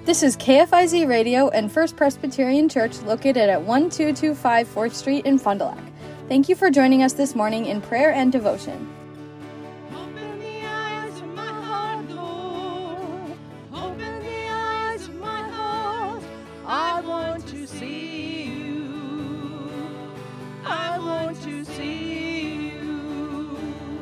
This is KFIZ Radio and First Presbyterian Church located at 1225 4th Street in Fond du Lac. Thank you for joining us this morning in prayer and devotion. Open the eyes of my heart, Lord. Open the eyes of my heart. I want to see you. I want to see you.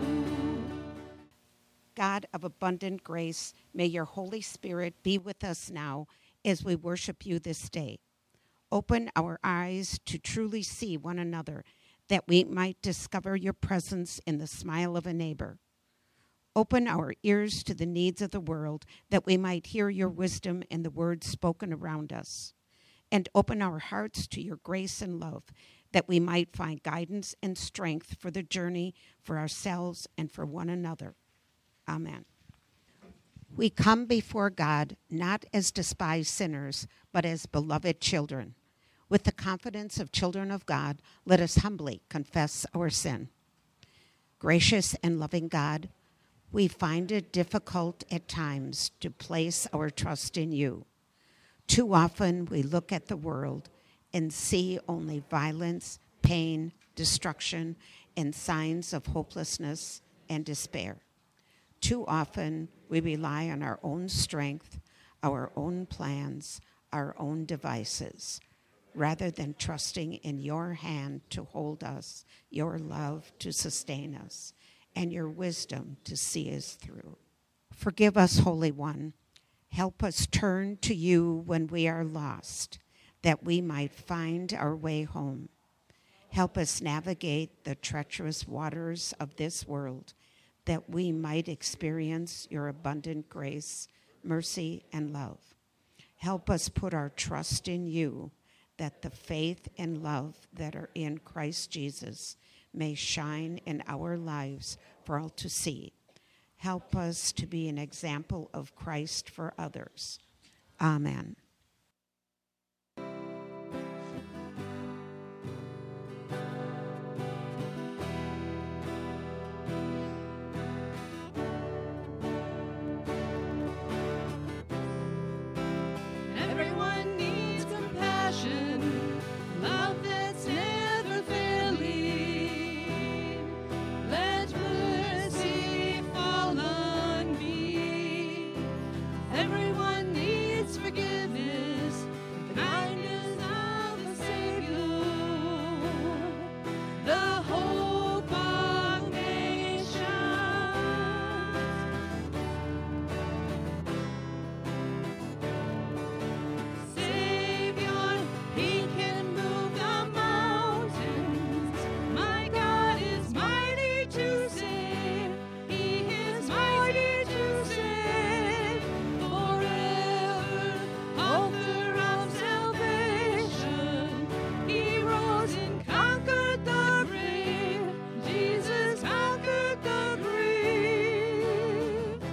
God of abundant grace, may your Holy Spirit be with us now as we worship you this day. Open our eyes to truly see one another, that we might discover your presence in the smile of a neighbor. Open our ears to the needs of the world, that we might hear your wisdom in the words spoken around us. And open our hearts to your grace and love, that we might find guidance and strength for the journey, for ourselves and for one another. Amen. We come before God not as despised sinners, but as beloved children. With the confidence of children of God, let us humbly confess our sin. Gracious and loving God, we find it difficult at times to place our trust in you. Too often we look at the world and see only violence, pain, destruction, and signs of hopelessness and despair. Too often, we rely on our own strength, our own plans, our own devices, rather than trusting in your hand to hold us, your love to sustain us, and your wisdom to see us through. Forgive us, Holy One. Help us turn to you when we are lost, that we might find our way home. Help us navigate the treacherous waters of this world, that we might experience your abundant grace, mercy, and love. Help us put our trust in you, that the faith and love that are in Christ Jesus may shine in our lives for all to see. Help us to be an example of Christ for others. Amen. Everyone needs compassion, love that's never failing. Let mercy fall on me. Everyone needs forgiveness, the kindness of the Savior, the hope of nations. Savior, he can move the mountains. My God is mighty to save. He is mighty to save forever. Author of salvation, he rose and conquered the grave. Jesus conquered the grave.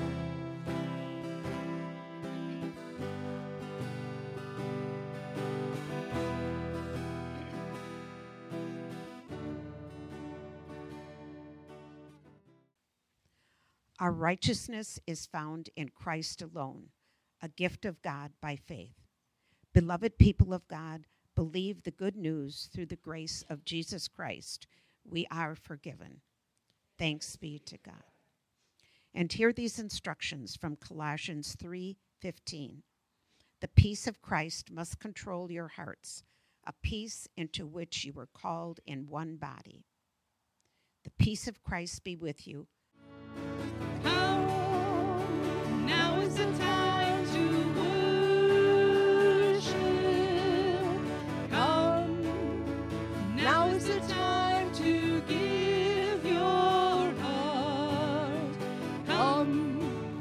Our righteousness is found in Christ alone, a gift of God by faith. Beloved people of God, believe the good news through the grace of Jesus Christ. We are forgiven. Thanks be to God. And hear these instructions from Colossians 3:15. The peace of Christ must control your hearts, a peace into which you were called in one body. The peace of Christ be with you. Come, now is the time to worship. Come, now is the time to give your heart. Come.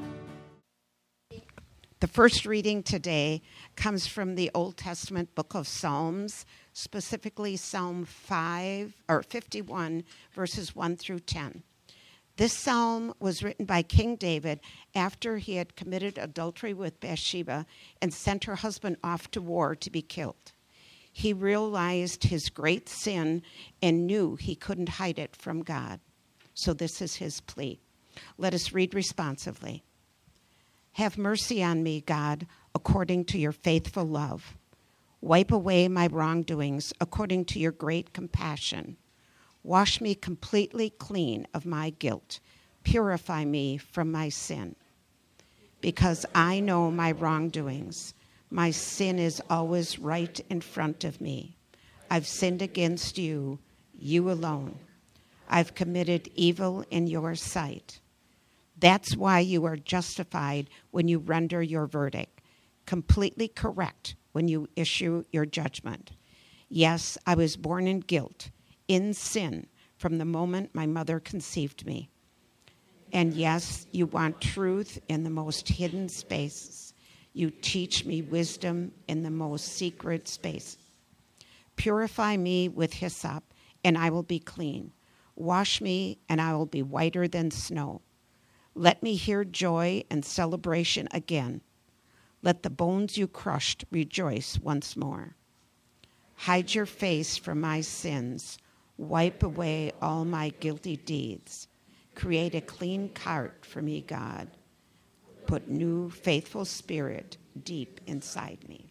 The first reading today comes from the Old Testament book of Psalms, specifically Psalm 51, verses 1 through 10. This psalm was written by King David after he had committed adultery with Bathsheba and sent her husband off to war to be killed. He realized his great sin and knew he couldn't hide it from God. So this is his plea. Let us read responsively. Have mercy on me, God, according to your faithful love. Wipe away my wrongdoings according to your great compassion. Wash me completely clean of my guilt. Purify me from my sin. Because I know my wrongdoings, my sin is always right in front of me. I've sinned against you, you alone. I've committed evil in your sight. That's why you are justified when you render your verdict, completely correct when you issue your judgment. Yes, I was born in guilt, in sin, from the moment my mother conceived me. And yes, you want truth in the most hidden spaces. You teach me wisdom in the most secret spaces. Purify me with hyssop, and I will be clean. Wash me, and I will be whiter than snow. Let me hear joy and celebration again. Let the bones you crushed rejoice once more. Hide your face from my sins. Wipe away all my guilty deeds. Create a clean heart for me, God. Put new faithful spirit deep inside me.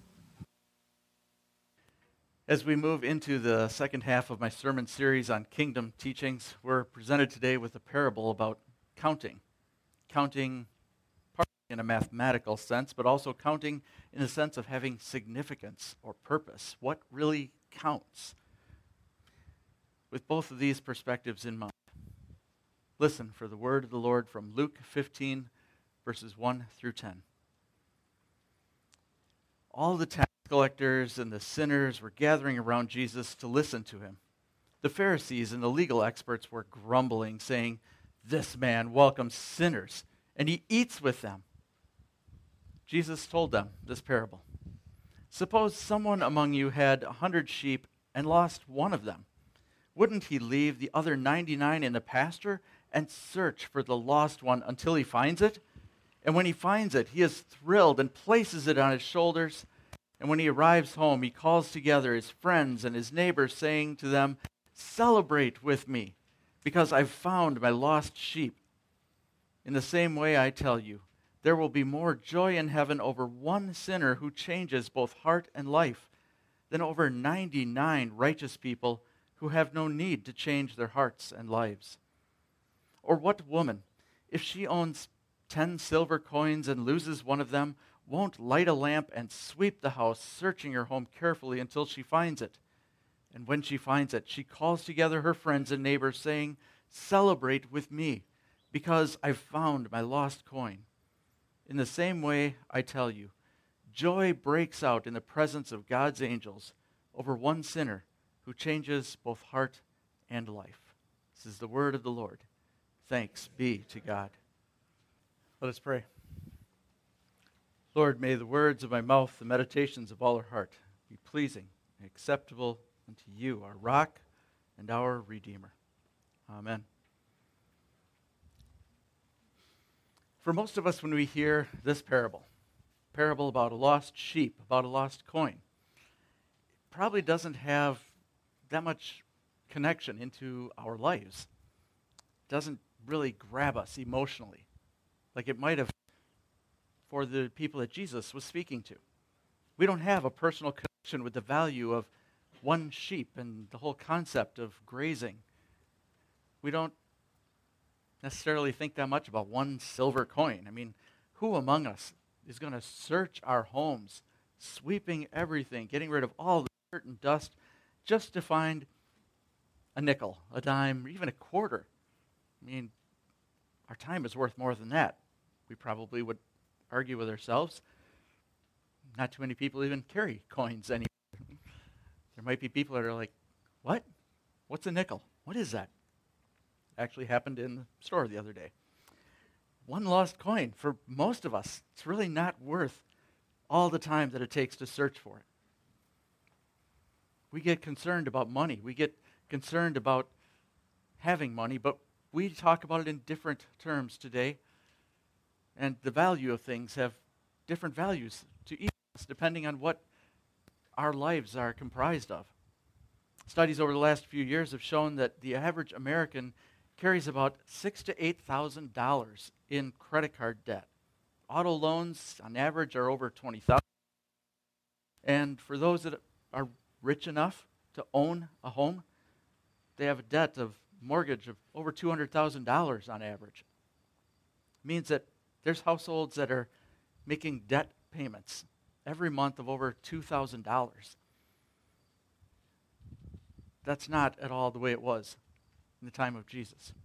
As we move into the second half of my sermon series on kingdom teachings, we're presented today with a parable about counting. Counting partly in a mathematical sense, but also counting in the sense of having significance or purpose. What really counts? With both of these perspectives in mind, listen for the word of the Lord from Luke 15, verses 1 through 10. All the tax collectors and the sinners were gathering around Jesus to listen to him. The Pharisees and the legal experts were grumbling, saying, "This man welcomes sinners, and he eats with them." Jesus told them this parable. Suppose someone among you had 100 sheep and lost one of them. Wouldn't he leave the other 99 in the pasture and search for the lost one until he finds it? And when he finds it, he is thrilled and places it on his shoulders. And when he arrives home, he calls together his friends and his neighbors, saying to them, "Celebrate with me, because I've found my lost sheep." In the same way, I tell you, there will be more joy in heaven over one sinner who changes both heart and life than over 99 righteous people who have no need to change their hearts and lives. Or what woman, if she owns 10 silver coins and loses one of them, won't light a lamp and sweep the house, searching her home carefully until she finds it? And when she finds it, she calls together her friends and neighbors, saying, "Celebrate with me, because I've found my lost coin." In the same way, I tell you, joy breaks out in the presence of God's angels over one sinner who changes both heart and life. This is the word of the Lord. Thanks be to God. Let us pray. Lord, may the words of my mouth, the meditations of all our heart, be pleasing and acceptable unto you, our rock and our Redeemer. Amen. For most of us, when we hear this parable about a lost sheep, about a lost coin, it probably doesn't have that much connection into our lives. It doesn't really grab us emotionally like it might have for the people that Jesus was speaking to. We don't have a personal connection with the value of one sheep and the whole concept of grazing. We don't necessarily think that much about one silver coin. I mean, who among us is going to search our homes, sweeping everything, getting rid of all the dirt and dust, just to find a nickel, a dime, or even a quarter? I mean, our time is worth more than that. We probably would argue with ourselves. Not too many people even carry coins anymore. There might be people that are like, "What? What's a nickel? What is that?" Actually happened in the store the other day. One lost coin. For most of us, it's really not worth all the time that it takes to search for it. We get concerned about money. We get concerned about having money, but we talk about it in different terms today. And the value of things have different values to each of us depending on what our lives are comprised of. Studies over the last few years have shown that the average American carries about $6,000 to $8,000 in credit card debt, auto loans on average are over 20,000. And for those that are rich enough to own a home, they have a debt of mortgage of over $200,000 on average. It means that there's households that are making debt payments every month of over $2,000. That's not at all the way it was in the time of Jesus.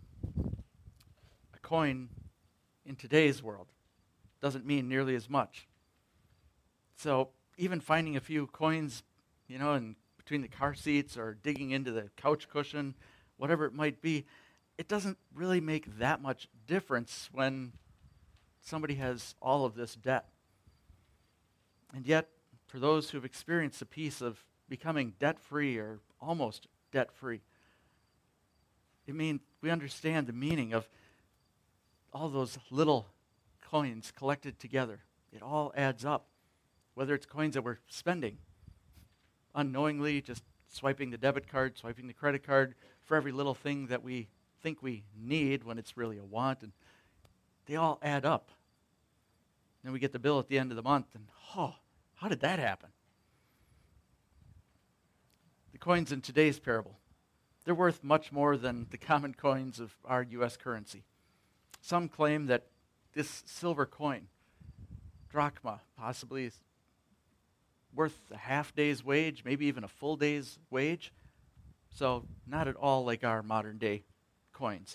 A coin in today's world doesn't mean nearly as much. So even finding a few coins, in between the car seats or digging into the couch cushion, whatever it might be, it doesn't really make that much difference when somebody has all of this debt. And yet, for those who've experienced the peace of becoming debt-free or almost debt-free, we understand the meaning of all those little coins collected together. It all adds up. Whether it's coins that we're spending unknowingly, just swiping the debit card, swiping the credit card for every little thing that we think we need when it's really a want, and they all add up. Then we get the bill at the end of the month, and how did that happen? The coins in today's parable, they're worth much more than the common coins of our U.S. currency. Some claim that this silver coin, drachma, possibly is worth a half day's wage, maybe even a full day's wage. So not at all like our modern day coins.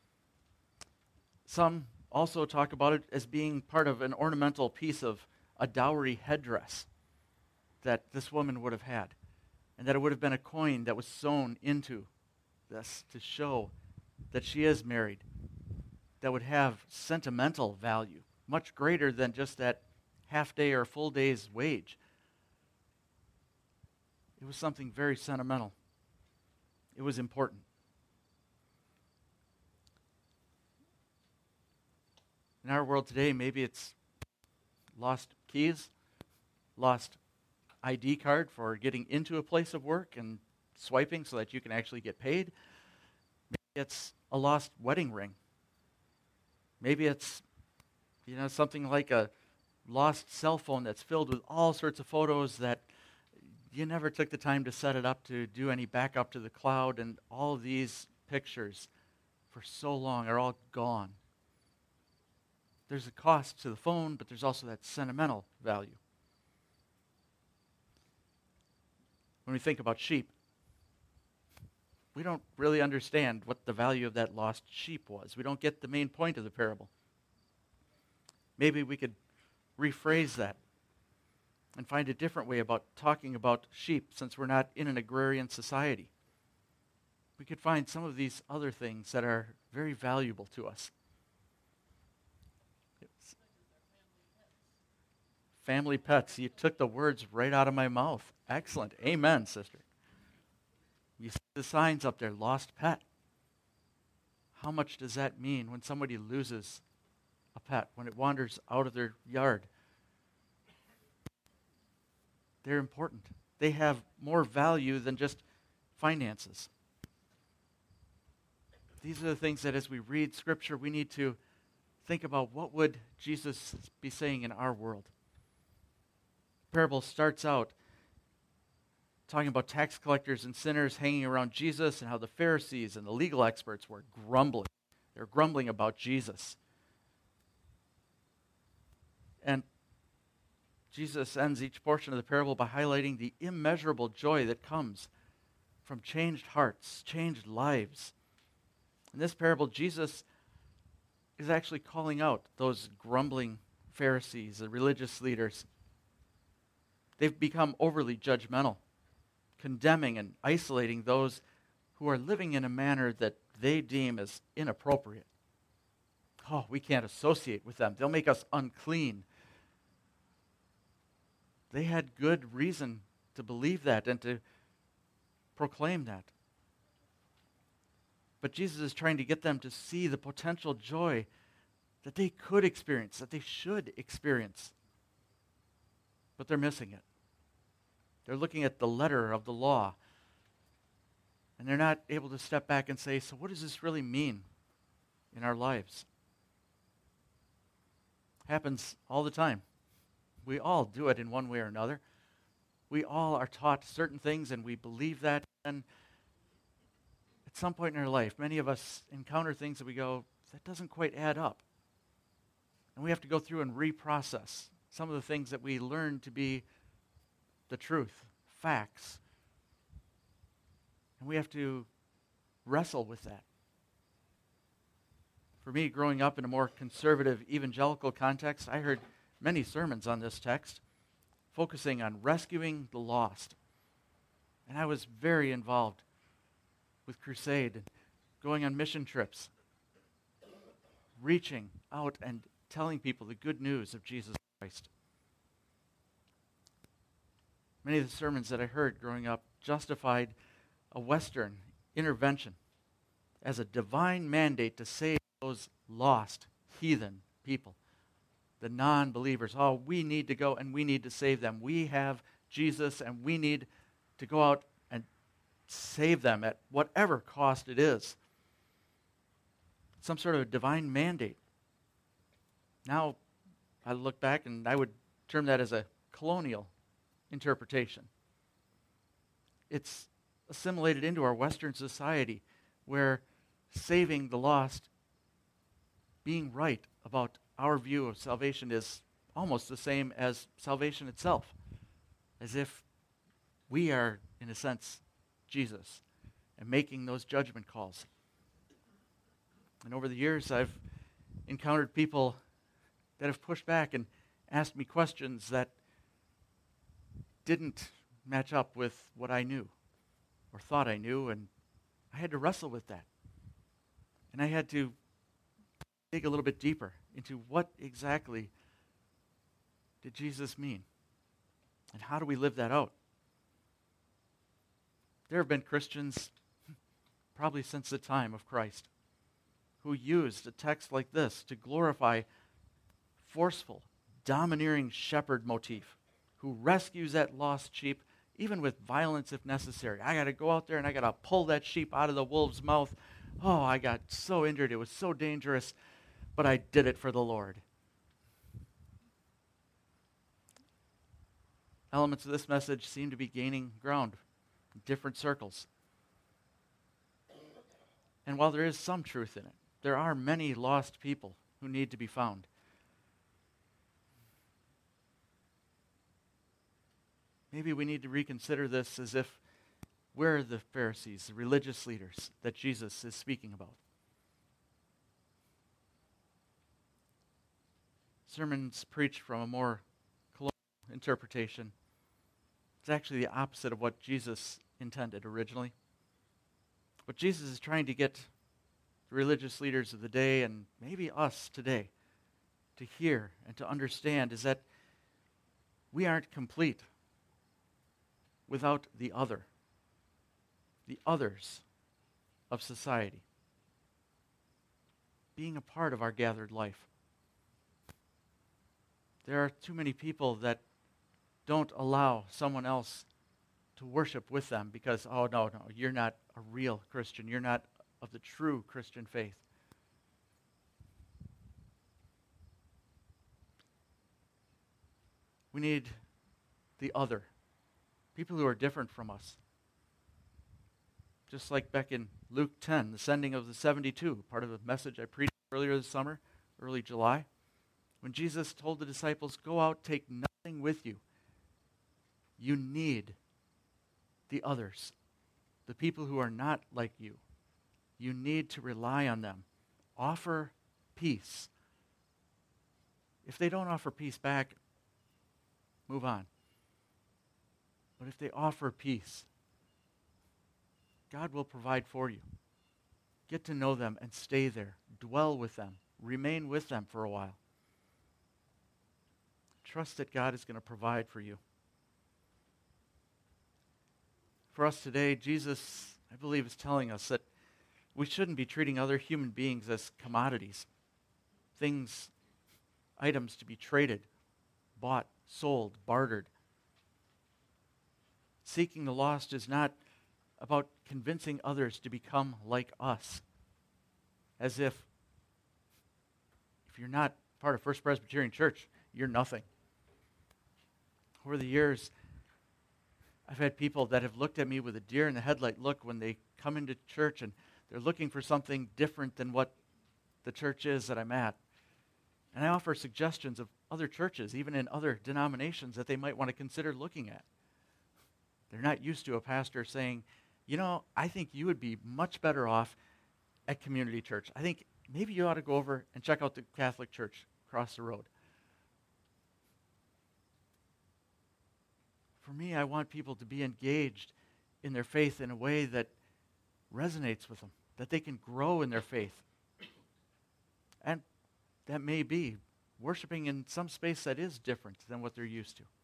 Some also talk about it as being part of an ornamental piece of a dowry headdress that this woman would have had, and that it would have been a coin that was sewn into this to show that she is married, that would have sentimental value, much greater than just that half day or full day's wage. It was something very sentimental. It was important. In our world today, maybe it's lost keys, lost ID card for getting into a place of work and swiping so that you can actually get paid. Maybe it's a lost wedding ring. Maybe it's, something like a lost cell phone that's filled with all sorts of photos that you never took the time to set it up to do any backup to the cloud, and all of these pictures for so long are all gone. There's a cost to the phone, but there's also that sentimental value. When we think about sheep, we don't really understand what the value of that lost sheep was. We don't get the main point of the parable. Maybe we could rephrase that and find a different way about talking about sheep, since we're not in an agrarian society. We could find some of these other things that are very valuable to us. Family pets. You took the words right out of my mouth. Excellent. Amen, sister. You see the signs up there, lost pet. How much does that mean when somebody loses a pet, when it wanders out of their yard? They're important. They have more value than just finances. These are the things that as we read Scripture, we need to think about, what would Jesus be saying in our world? The parable starts out talking about tax collectors and sinners hanging around Jesus, and how the Pharisees and the legal experts were grumbling. They're grumbling about Jesus. And Jesus ends each portion of the parable by highlighting the immeasurable joy that comes from changed hearts, changed lives. In this parable, Jesus is actually calling out those grumbling Pharisees, the religious leaders. They've become overly judgmental, condemning and isolating those who are living in a manner that they deem as inappropriate. Oh, we can't associate with them. They'll make us unclean. They had good reason to believe that and to proclaim that. But Jesus is trying to get them to see the potential joy that they could experience, that they should experience. But they're missing it. They're looking at the letter of the law, and they're not able to step back and say, so what does this really mean in our lives? Happens all the time. We all do it in one way or another. We all are taught certain things and we believe that. And at some point in our life, many of us encounter things that we go, that doesn't quite add up. And we have to go through and reprocess some of the things that we learn to be the truth, facts. And we have to wrestle with that. For me, growing up in a more conservative evangelical context, I heard many sermons on this text focusing on rescuing the lost. And I was very involved with crusade and going on mission trips, reaching out and telling people the good news of Jesus Christ. Many of the sermons that I heard growing up justified a Western intervention as a divine mandate to save those lost, heathen people, the non-believers. Oh, we need to go and we need to save them. We have Jesus and we need to go out and save them at whatever cost it is. Some sort of a divine mandate. Now, I look back and I would term that as a colonial interpretation. It's assimilated into our Western society where saving the lost, being right about our view of salvation is almost the same as salvation itself. As if we are, in a sense, Jesus and making those judgment calls. And over the years, I've encountered people that have pushed back and asked me questions that didn't match up with what I knew or thought I knew, and I had to wrestle with that. And I had to dig a little bit deeper into what exactly did Jesus mean? And how do we live that out? There have been Christians, probably since the time of Christ, who used a text like this to glorify forceful, domineering shepherd motif, who rescues that lost sheep, even with violence if necessary. I got to go out there and I got to pull that sheep out of the wolf's mouth. Oh, I got so injured. It was so dangerous, but I did it for the Lord. Elements of this message seem to be gaining ground in different circles. And while there is some truth in it, there are many lost people who need to be found. Maybe we need to reconsider this as if we're the Pharisees, the religious leaders that Jesus is speaking about. Sermons preached from a more colonial interpretation. It's actually the opposite of what Jesus intended originally. What Jesus is trying to get the religious leaders of the day, and maybe us today, to hear and to understand is that we aren't complete without the others of society, being a part of our gathered life. There are too many people that don't allow someone else to worship with them because, oh, no, you're not a real Christian. You're not of the true Christian faith. We need the other, people who are different from us. Just like back in Luke 10, the sending of the 72, part of the message I preached earlier this summer, early July, when Jesus told the disciples, go out, take nothing with you. You need the others, the people who are not like you. You need to rely on them. Offer peace. If they don't offer peace back, move on. But if they offer peace, God will provide for you. Get to know them and stay there. Dwell with them. Remain with them for a while. Trust that God is going to provide for you. For us today, Jesus, I believe, is telling us that we shouldn't be treating other human beings as commodities, things, items to be traded, bought, sold, bartered. Seeking the lost is not about convincing others to become like us, as if you're not part of First Presbyterian Church, you're nothing. Over the years, I've had people that have looked at me with a deer in the headlight look when they come into church, and they're looking for something different than what the church is that I'm at. And I offer suggestions of other churches, even in other denominations, that they might want to consider looking at. They're not used to a pastor saying, you know, I think you would be much better off at Community Church. I think maybe you ought to go over and check out the Catholic Church across the road. For me, I want people to be engaged in their faith in a way that resonates with them, that they can grow in their faith. And that may be worshiping in some space that is different than what they're used to.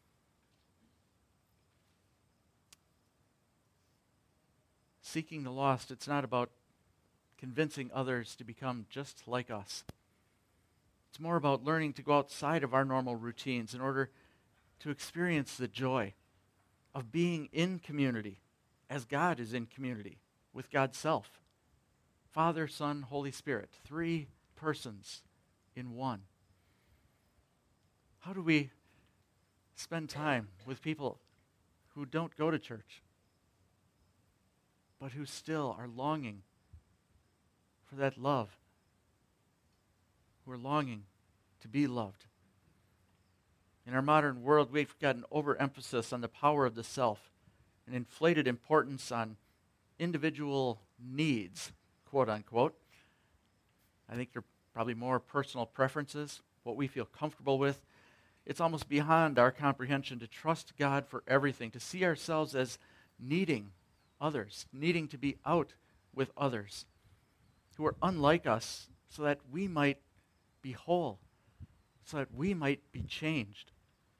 Seeking the lost, it's not about convincing others to become just like us. It's more about learning to go outside of our normal routines in order to experience the joy of being in community as God is in community with God's self. Father, Son, Holy Spirit, 3 persons in one. How do we spend time with people who don't go to church, but who still are longing for that love, who are longing to be loved? In our modern world, we've got an overemphasis on the power of the self, an inflated importance on individual needs, quote unquote. I think they're probably more personal preferences, what we feel comfortable with. It's almost beyond our comprehension to trust God for everything, to see ourselves as needing others, needing to be out with others who are unlike us so that we might be whole, so that we might be changed.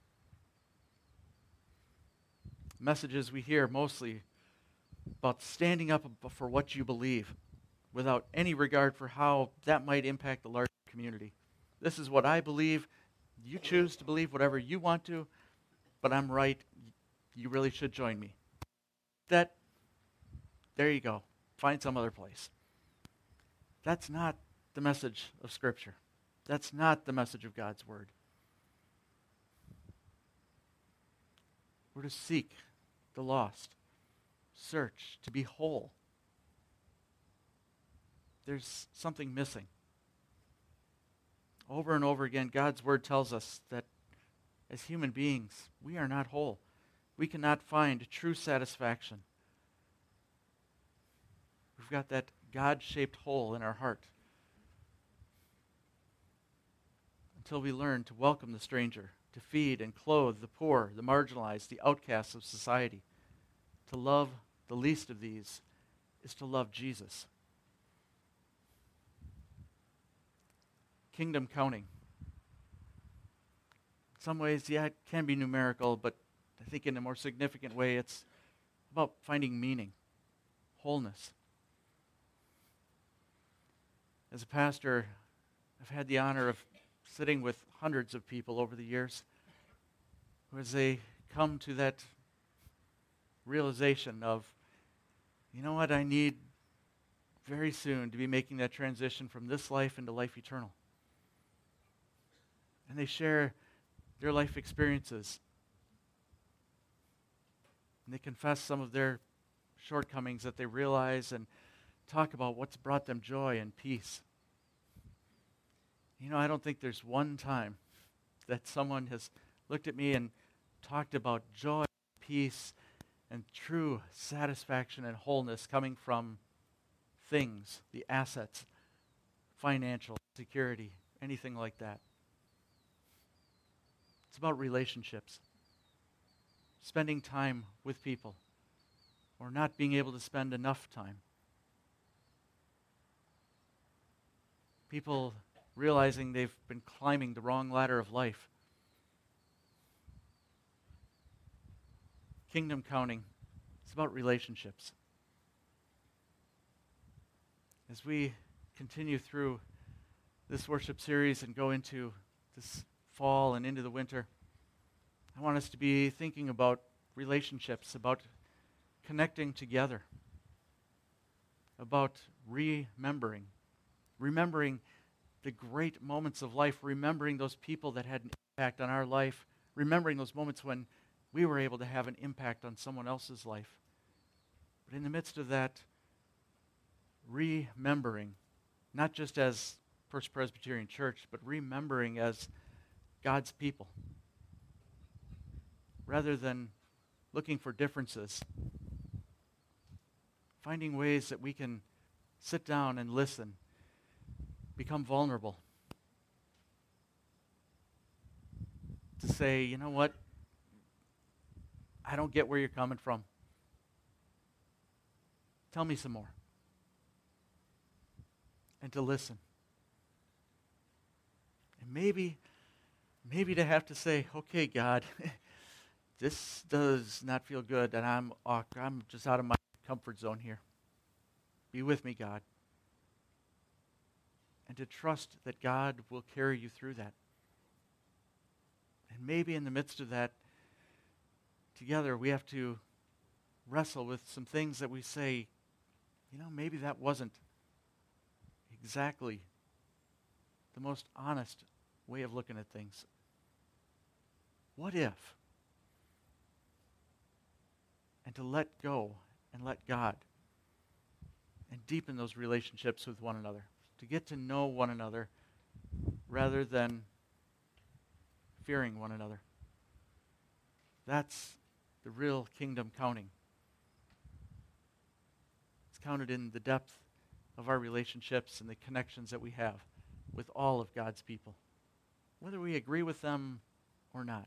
Messages we hear mostly about standing up for what you believe without any regard for how that might impact the larger community. This is what I believe. You choose to believe whatever you want to, but I'm right. You really should join me. There you go. Find some other place. That's not the message of Scripture. That's not the message of God's Word. We're to seek the lost, search to be whole. There's something missing. Over and over again, God's Word tells us that as human beings, we are not whole. We cannot find true satisfaction. We've got that God-shaped hole in our heart until we learn to welcome the stranger, to feed and clothe the poor, the marginalized, the outcasts of society. To love the least of these is to love Jesus. Kingdom counting. In some ways, yeah, it can be numerical, but I think in a more significant way, it's about finding meaning, wholeness. As a pastor, I've had the honor of sitting with hundreds of people over the years who, as they come to that realization of, you know what, I need very soon to be making that transition from this life into life eternal. And they share their life experiences. And they confess some of their shortcomings that they realize and talk about what's brought them joy and peace. You know, I don't think there's one time that someone has looked at me and talked about joy, peace, and true satisfaction and wholeness coming from things, the assets, financial security, anything like that. It's about relationships, spending time with people, or not being able to spend enough time. People realizing they've been climbing the wrong ladder of life. Kingdom counting, it's about relationships. As we continue through this worship series and go into this fall and into the winter, I want us to be thinking about relationships, about connecting together, about remembering the great moments of life, remembering those people that had an impact on our life, remembering those moments when we were able to have an impact on someone else's life. But in the midst of that, remembering, not just as First Presbyterian Church, but remembering as God's people. Rather than looking for differences, finding ways that we can sit down and listen, become vulnerable, to say, you know what, I don't get where you're coming from. Tell me some more. And to listen. And maybe to have to say, okay, God, this does not feel good, and I'm just out of my comfort zone here. Be with me, God. And to trust that God will carry you through that. And maybe in the midst of that, together we have to wrestle with some things that we say, you know, maybe that wasn't exactly the most honest way of looking at things. What if? And to let go and let God and deepen those relationships with one another, to get to know one another rather than fearing one another. That's the real kingdom counting. It's counted in the depth of our relationships and the connections that we have with all of God's people, whether we agree with them or not.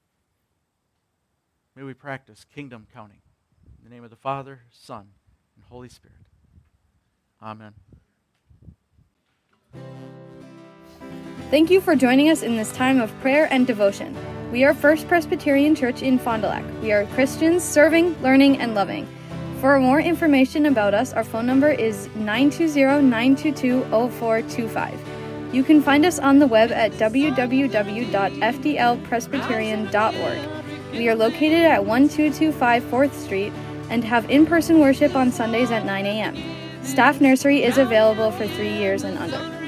May we practice kingdom counting. In the name of the Father, Son, and Holy Spirit. Amen. Thank you for joining us in this time of prayer and devotion. We are First Presbyterian Church in Fond du Lac. We are Christians serving, learning, and loving. For more information about us, our phone number is 920-922-0425. You can find us on the web at www.fdlpresbyterian.org. We are located at 1225 4th Street and have in-person worship on Sundays at 9 a.m. Staff nursery is available for 3 years and under.